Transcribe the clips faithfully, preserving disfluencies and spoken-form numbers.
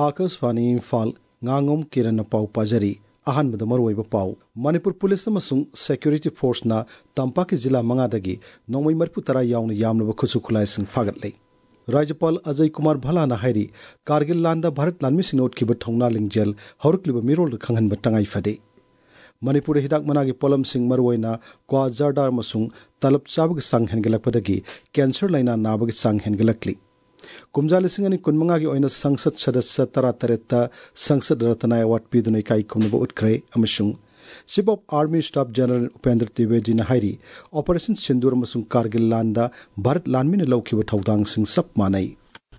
Akashvani Imphal ngangom kiran pau pajari ahan bada maroi pau manipur police amasung security force na tampaki jila manga dagi nomai marpu tara yauna yamna khusu khulai sing fagat lei Rajapal Ajay Kumar Bhala na hairi Kargil landa Bharat lanmi sinot ki bathongna lingjel horukliba mirol khanghan batangai fade Manipur hidak managi polam sing marwoina kwa jardar masung talab chabag sang hengelakpadagi cancer laina nabag sang hengelakli Kumjali singani kunmanga gi oina sangsad sadasya tara taretta sangsad ratna award pidunai kai kumnaba utkre amashung Chief of Army Staff General Upendra Trivedi na hairi Operation Sindur amasung Kargil landa Bharat lanmi ne laukiba thaudang sing sap manai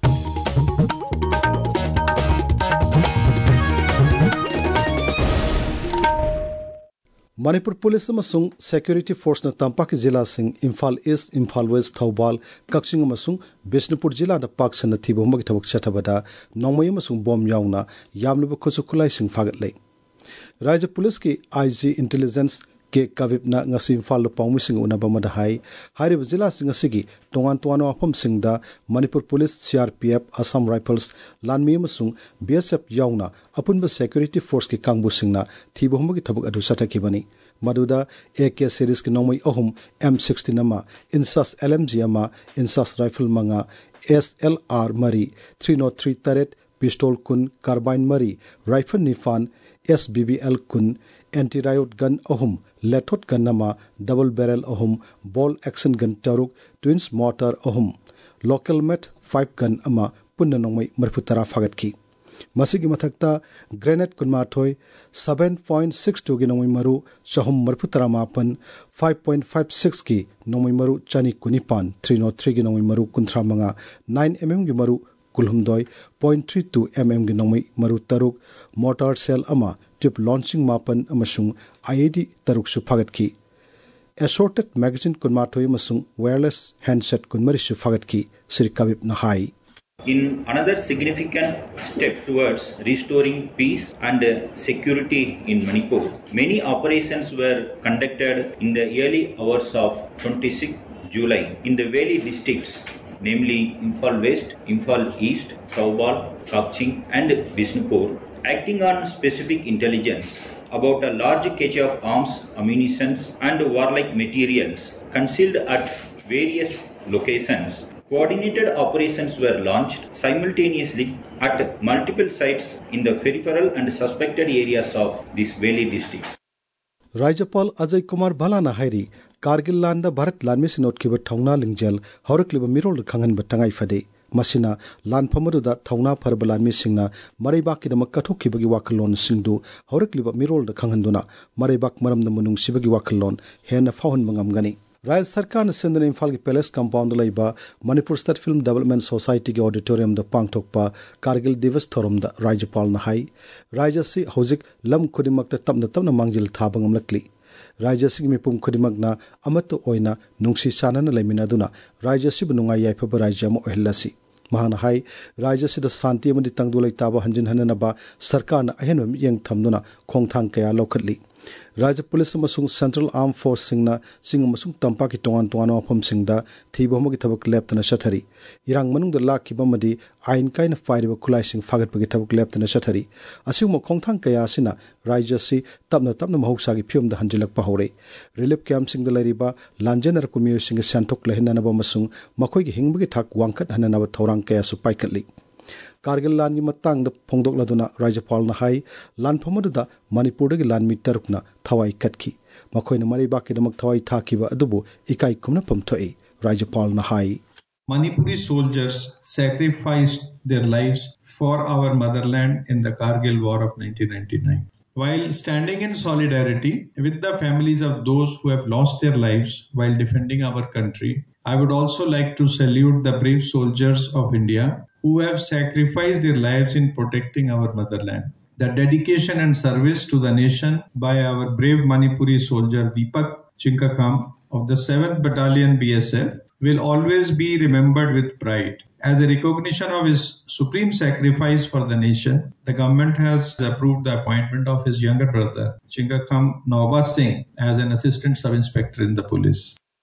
Manipur Police amasung Security Force na Tampaki Jila sing Imphal East, Imphal West, Thoubal, Kakching amasung Bishnupur Jila da Pak sana thibo magi thabak chatabada nongmai amasung bom yauna yamluba khusu khulai sing fagat lei Raja Police ki I G Intelligence ke kavip na ngasi Imphal lo pawmi sing unaba madahai hairi Jila sing asigi tongan tuano afam sing da Manipur Police C R P F Assam Rifles lanmi amasung B S F yauna apunba security force ki kangbu singna thibo magi thabak adu sataki bani Maduda A K series ki nomai ahum M sixteen ama insas L M G ama insas rifle manga S L R mari three oh three taret pistol kun carbine mari rifle nifan S B B L kun anti riot gun ahum lethot gun nama double barrel ahum ball action gun taruk twins mortar ahum local met five gun ama punna nomai marputara fagat ki Masigi mathakta grenade kunmathoi seven point six two gi nomai maru chahum marputara mapan five point five six ki nomai maru chani kunipan three oh three gi nomai maru kunthra manga nine millimeter gi maru kulhumdoi zero point three two millimeter gi nomai maru taruk mortar shell ama tip launching mapan amasung I E D taruk su phagat ki assorted magazine kunmathoi amasung wireless handset kunmari su phagat ki Sri Kavip Nahai In another significant step towards restoring peace and security in Manipur, many operations were conducted in the early hours of twenty-sixth July in the valley districts, namely Imphal West, Imphal East, Thoubal, Kakching and Bishnupur, acting on specific intelligence about a large cache of arms, ammunition and warlike materials concealed at various locations. Coordinated operations were launched simultaneously at multiple sites in the peripheral and suspected areas of these valley districts. Rajapal Ajay Kumar Bhala na hairi Kargil landa Bharat lanmi sinot kiba thongna lingjel horukliba mirol khangan batangai fade masina lan phamaruda thongna pharba lanmi singna maribak kidamak kathokibagi wakalon singdu horukliba mirol da khanghanduna maribak maramna munung sibagi wakalon hena fahun mangamgani Raj Sarkar na sendana Imphal ki Palace compound laiba Manipur State Film Development Society ki auditorium da pangthokpa Kargil Divas thorum da Rajapal na hai Rajasi hozik lam khudimak ta tamna tamna mangjil thabangam lakli Rajasi ki mipum khudimak na amato oina nungsi sanana laimina duna Rajasi bunungai yaipaba rajya mo ohlasi mahana hai Rajasi da santi amadi tangdulai taba hanjin hanana ba sarkar na ahenwa miyang thamduna khongthang kaya lokhatli Raja Police amasung Central Armed Force singna sing amasung Tampaki tongan tongan afam singda thibomagi thabak leptana sathari irang manung da lakhiba madi ain kaina fairiba khulai sing fagat bagi thabak leptana sathari asuma khongthang kaya sina Raja si tapna tapna mahoksa gi phium da hanjilak pa hore relief camp sing da lariba lanjenar kumio sing santok lehinana ba masung makhoi gi hingbagi thak wangkat hanana ba thorang kaya su paikatli Kargil lan gi matang da phongdok laduna Rajapal na hai lan phamadu da Manipur gi lan mi tarukna thawai katki makhoi na mari baki damak thawai thakiba adubu ikai kumna pamthoi Rajapal na hai Manipuri soldiers sacrificed their lives for our motherland in the Kargil War of nineteen ninety-nine. While standing in solidarity with the families of those who have lost their lives while defending our country, I would also like to salute the brave soldiers of India who have sacrificed their lives in protecting our motherland. The dedication and service to the nation by our brave Manipuri soldier Deepak Chinkakham of the seventh Battalion B S F will always be remembered with pride. As a recognition of his supreme sacrifice for the nation, the government has approved the appointment of his younger brother, Chinkakham Nawbaz Singh, as an assistant sub-inspector in the police.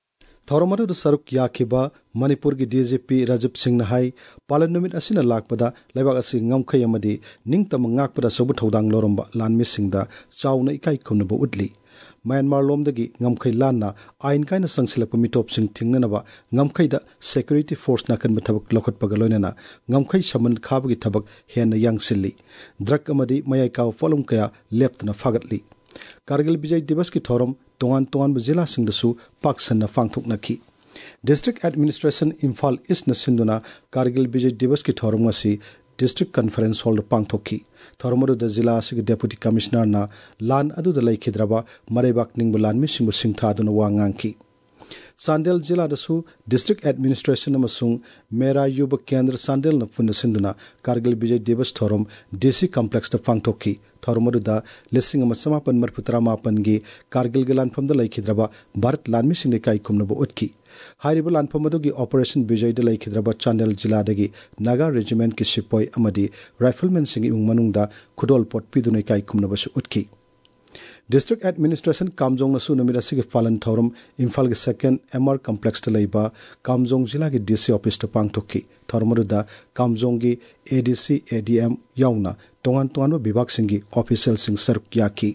थौरम अदुदा सरुक याखिबा मणिपुर की DGP Rajiv Singh ने high पालन नुमित असिना लाकपदा लेबाक असि ngamkhai amadi ningtam ngakpada sobu thodang loromba lanmi singda chauna ikai khumnaba utli Myanmar lomdagi ngamkhai lanna ain kaina sangsilakpa mitop sing thingnanaba ngamkhai da security force na kan thabak lokhatpaga loinana ngamkhai saman khabagi thabak hena yangsilli drak amadi mayai kaw folum kaya leptna fagatli Kargil Vijay Divas ki thorom tongan tongan jila singdasu paksan na fangthoknaki District Administration Imphal East na sinduna Kargil Vijay Divas ki thorom ngasi District Conference Hall pangthokki thoromadu da jila asig Deputy Commissioner na lan adu da laikhidraba marebak ningbu lan mi singbu singtha aduna wangangki Sandel jila dasu District Administration amasung Mera Yuba Kendra Sandel na punna sinduna Kargil Vijay Divas thorom D C Complex da pangthokki thoromadu da listing ama samapan marputra mapan gi Kargil gilan famda laikhidraba Bharat lan mi singde kai kumnabu utki Hairiba lanpamadu gi Operation Vijay da laikhidraba Chandel jila dagi Naga Regiment ki sipoi amadi Rifleman singi ung manungda khudol pot pidunai kai kumnabasu utki District Administration Kamjong na su numira sige falan thorum Imphal gi second M R complex ta leiba Kamjong jila gi D C office ta pangthokki thoromadu da Kamjong gi A D C A D M yauna tongan tongan bibak singi official sing saruk yaki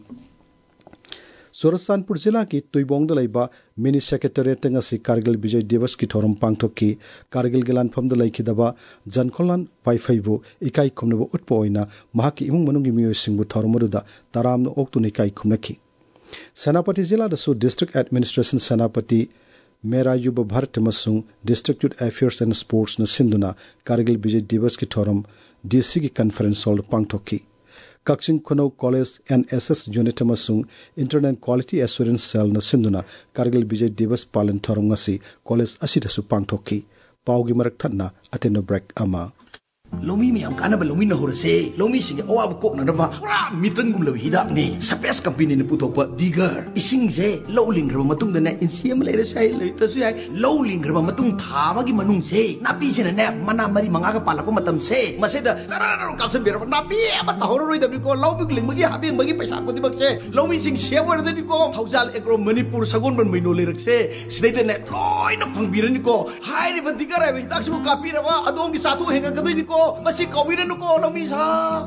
Surasanpur jila ki Tuibong da leiba mini secretariat ngasi Kargil Vijay Divas ki thorum pangthokki Kargil gilan pham da laikhidaba Jankolan Paifaibu ikai khumnabo utpo oina mahaki imung manungi miyoi singbu thoromadu da taramno oktu ni kai khumnaki Senapati jila da su District Administration Senapati Mera Yuba Bharat masung District Youth Affairs and Sports na sinduna Kargil Vijay Divas ki thorum D C ki conference hall pangthokki Kakching Kuno College N S S Unit amasung Internet Quality Assurance Cell na sinduna Kargil Vijay Divas palan thorom ngasi college asidasu pangthokki paugi marak thatna ateno break ama Lomi mi am kana ba lomi na horse lomi singe awa ko na ba pura mitran gum lawi hidak ni sapes company ne putok pa digar ising je lowling ro matung da ne insiam le sai le ta su ai lowling ro matung thama gi manung se na pi se ne mana mari manga ka pala ko matam se mase da sararo ka se ber na pi ba ta horo roi da ko low bi ling magi habing magi paisa ko di bak se lomi sing se war da ni ko haujal ekro manipur sagon ban mai no le rak se sidai da ne loi na phang biran ni ko hai ri ba digar ai dak su ka pi ra ba adom gi satu henga ka doi ni ko Masih kawiran ko lomi sa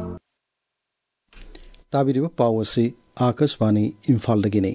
Tabiriba pawasi Akashvani Imphal dagini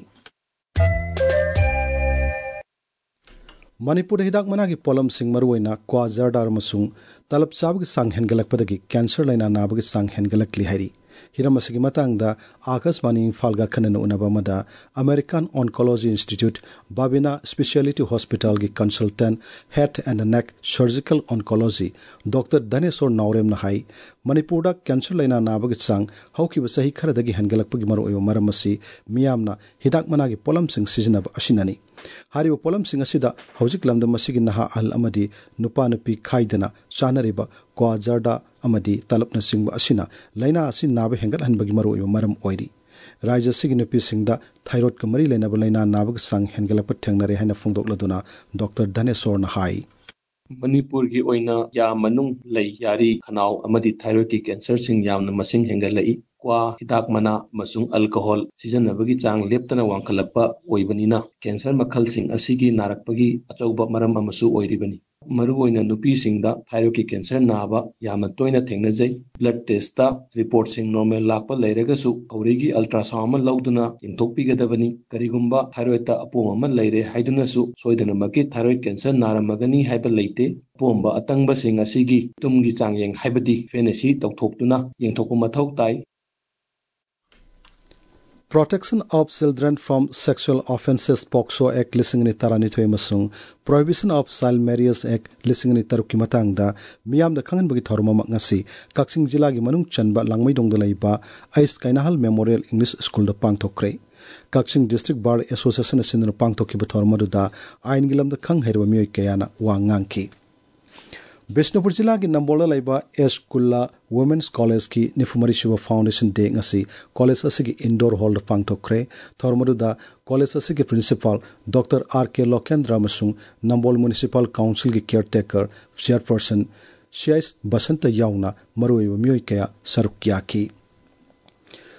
Manipur hidak managi polam sing maruina kwa zardar masung talap sabgi sang hengalakpadagi cancer laina nabagi sang hengalakli hari Hiramasigi matangda Akashvani Imphal ga khanana unabamada American Oncology Institute Babina Specialty Hospital gi consultant head and neck surgical oncology Doctor Dhaneswar Naurem na hai Manipur da cancer laina nabagi sang hauki ba sahi kharadagi hangalakpagi maru ayo maramasi miyamna hidak managi polam sing sizinaba asinani Hariba polam sing asida hojik lamda masigi naha al amadi nupa nupi khaidana chanariba kwa jarda amadi talapna singba asina laina asin nabe hengal hanbagi maru ayo maram oiri Raja sigi nupi singda thyroid kamari laina ba laina nabag sang hengalapa thengnare haina phungdok laduna Doctor Dhaneswar na hai Manipur gi oina ya manung lei yari khanau amadi thyroid ki cancer sing yamna masing hengalai kwa hidak mana masung alcohol sijanabagi chang leptana wangkhalappa oibanina cancer makhal sing asigi narakpagi achauba maram amasu oiribani maru oina nupi singda thyroid ki cancer naba yamna toina thengnajai blood test ta report sing normal lakpa leiragasu aurigi ultrasound ma lauduna intokpigadabani karigumba thyroid ta apom ama leire haiduna su soidana maki thyroid cancer naramagani haiba leite pomba atangba sing asigi tumgi changyeng haibadi fenesi tokthokduna yengthokku mathau tai Protection of Children from Sexual Offences P O X O Act lising ni tarani thoi masung Prohibition of Child Marriage Act lising ni taruki matangda miyam da khangan bagi thorma ngasi Kakching jila gi manung chanba langmai dongda laiba Ais Kainahal Memorial English School da pangthokre Kakching District Bar Association asin pangthokki ba thorma du da ain gilam da khang herba miyoi kayana wangangki Bishnupur jila ki Nambola laiba S Kulla Women's College ki Nifumari Shiva Foundation Day ngasi college asigi indoor hall da pangthokre thormadu da college asigi principal Doctor R K Lokendra masung Nambol Municipal Council ki caretaker chairperson Shiais Basanta yauna maroi miyoi kaya sarukyaki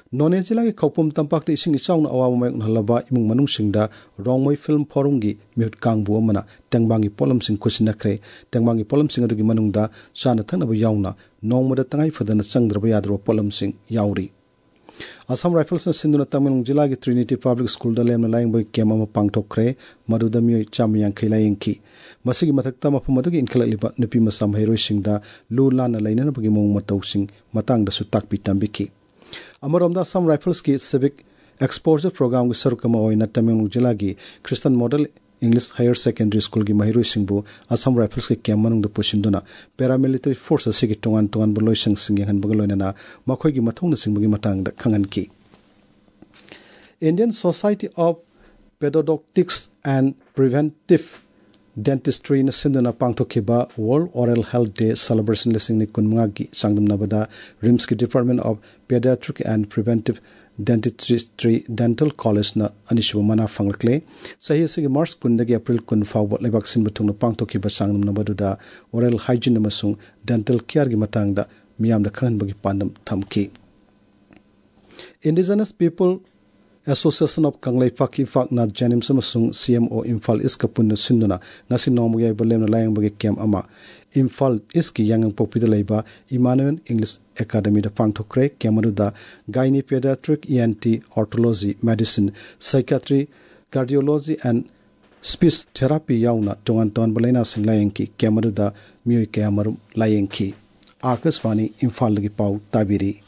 None जिला के Khoupum तंपाक इसिंग इचाउना अवाब मायकनहलबा इमुंग मनुंगसिंगदा रोंगमोय film फोरमगी mute कांगबु अमना टेंगबांगी पोलमसिंग खुसिनखरे टेंगबांगी पोलमसिंग अदुगी मनुंगदा चाना थनब याउना नोंगमदा तंगाई Fadna चंगद्रब याद्रो पोलमसिंग याउरी Assam Rifles na Sindhuna Tamenglong Jila ki Trinity Public School da lemna laing kem ama pangthokre maduda mioi chamyang khela yengki masigi mathakta mafam adugi inkhalaliba nupi masam heroi singda lu lana lainana bagi mong matau sing matang da su takpi tambiki amaromda Assam Rifles ki civic exposure program gi sarukama oina Tamenglong Jila gi Christian Model English Higher Secondary School ki mahiroi singbu Assam Rifles ki kem manung da pushinduna paramilitary force asigi tongan tongan boloi sang sing han bagaloina na makhoi gi mathong na singbagi matang da khangan ki Indian Society of Pedodontics and Preventive Dentistry na sinduna pangthokiba World Oral Health Day celebration lising ni kunmanga gi sangdam nabada R I M S ki Department of Pediatric and Preventive Dentistry Dental College na anishuwa mana fanglakle sahi asigi March kundagi April kun fawba lebak sinba thungna pangthokiba sangdam nabaduda oral hygiene amasung dental care gi matangda miyamda khanbagi pandam thamki Indigenous People Association of Kanglai Faki Fakna Janim Samasung C M O Imphal East Kapun Sinduna ngasi nomugai balem na layang bagi kem ama Imphal East ki yangang popida leiba Emmanuel English Academy da pangthokre kemaruda gynae pediatric E N T orthology medicine psychiatry cardiology and speech therapy yauna tongan ton balaina sing layang ki kemaruda mioi kamarum layang ki Akasvani Imphal lagi pau tabiri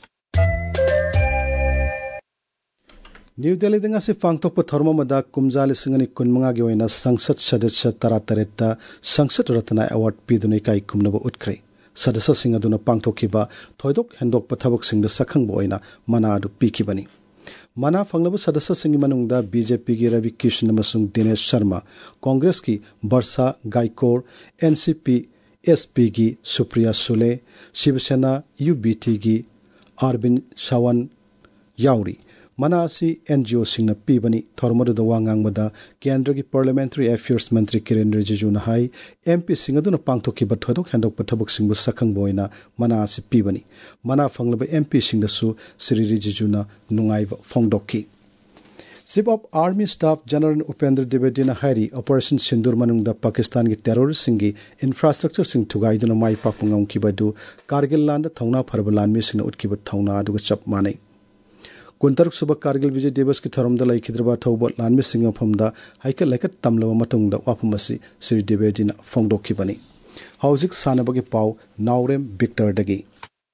New Delhi dengan si pangtok thorma mada kumjali singani kunmanga gi oina sangsad sadasya tarataretta sangsad ratna award pidunai kai kumnaba utkre sadasya singaduna pangthokiba thoidok hendok pathabok singda sakhang bo oina mana adu pikibani mana fanglaba sadasya singi manungda B J P gi Ravi Krishna masung Dinesh Sharma Congress ki Barsha Gaikor N C P S P gi Supriya Sule Shiv Sena U B T gi Arvind Sawan Yauri Mana asi N G O singna pibani thormadu da wangang mada Kendra ki Parliamentary Affairs Mantri Kiren Rijiju na hai M P singaduna pangthoki ba thodok handok pathabok singbu sakhang boina mana asi pibani mana fanglaba M P singda su Sri Rijiju na nungai phongdokki Chief of Army Staff General Upendra Dwivedi na hairi Operation Sindur manungda Pakistan ki terrorist singi infrastructure sing thugaiduna mai pakungam kibadu Kargil land thongna pharbalan mi singna utkiba thongna aduga chap manai Kuntaruk suba Kargil Vijay Devas ki tharamda laikhidraba thauba lanmi singa phamda haika laikat tamlaba matungda wapumasi Sri Dwivedi na phongdokkibani Hauzik sanabagi pau Naurem Victor dagi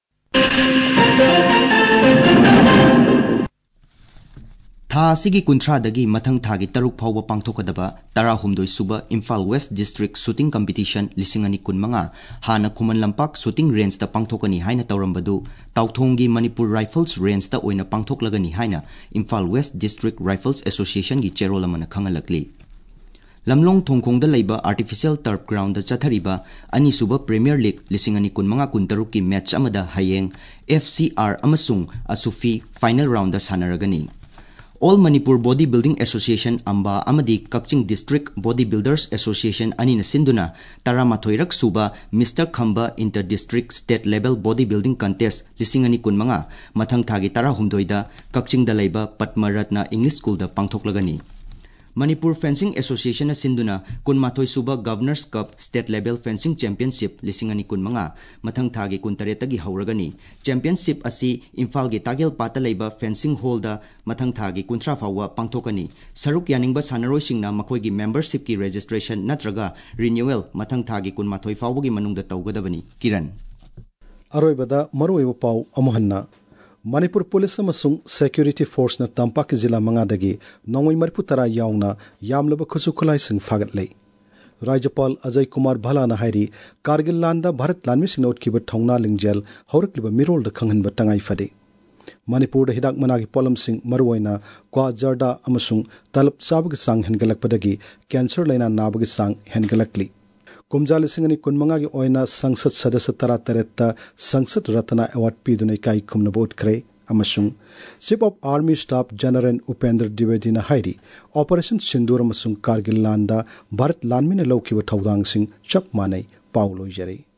Tha asigi kunthradagi mathang thagi taruk phawba pangthokadaba tarahumdoi suba Imphal West District Shooting Competition lisingani kunmanga hana Khuman Lampak Shooting Range da pangthokani haina tawrambadu Tauthonggi Manipur Rifles Range da oina pangthoklagani haina Imphal West District Rifles Association gi cherolamana khangalakli Lamlong Thongkhong da leiba artificial turf ground da chathariba ani suba Premier League lisingani kunmanga kuntaruk ki match amada hayeng F C R amasung Asufi final round da sanaragani All Manipur Bodybuilding Association Amba Amadi Kakching District Bodybuilders Association Anina Sinduna Taramathoirak Suba Mister Khamba Inter-District State Level Bodybuilding Contest Lisingani Kunmanga Mathang Thagi Tarahumdoida Kakching Dalaiba Padmaratna English School da Pangthoklagani Manipur Fencing Association Sinduna Kunmathoi Suba Governors Cup State Level Fencing Championship Lisingani Kunmanga Mathang Thagi Kuntaretagi Hauragani Championship Asi Imphal gi Tagel Pata Leiba Fencing Hall da Mathang Thagi Kuntra Fawa Pangthokani Saruk Yaningba Sanaroi Singna Makoi gi membership ki registration natraga renewal Mathang Thagi Kunmathoi Fawagi Manungda Taugadabani Kiran Aroibada Maroiba Pau Amohanna Manipur Police amasung Security Force na Tampak Zilla mangadagi nongoi marpu tara yaungna yamlaba khusu khulai sing fagatlei Rajapal Ajay Kumar Bhala na hairi Kargil landa Bharat lanmi sing note kiba thongna lingjel haurakliba mirol da khanghanba tangai fade Manipur da hidak managi polam sing maruwaina kwa jarda amasung talap sabagi sang hengalakpadagi cancer laina nabagi sang hengalakli Kumjali singani kunmanga gi oina sangsad sadasya tara taretta sangsad ratna award pidunai kai kumna bot kre amasung Chief of Army Staff General Upendra Dwivedi na hairi Operation Sindur amasung Kargil landa Bharat lanmina laukiba thaudang sing chap manai paulo jare